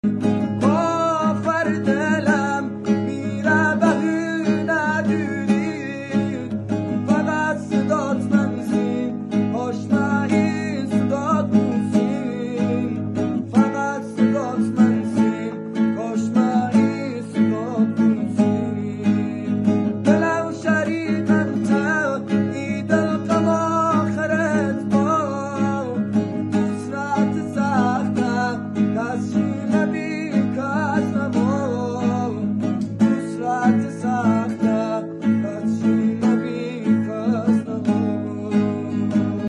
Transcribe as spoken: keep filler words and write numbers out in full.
کافر دلم میره بهونه دوری فقط صدات منزین آشنایی صدات موسین فقط صدات منزین آشنایی صدات موسین دلم شریکم تا ای دل غم آخرت با دوست رات سخته کسی نبی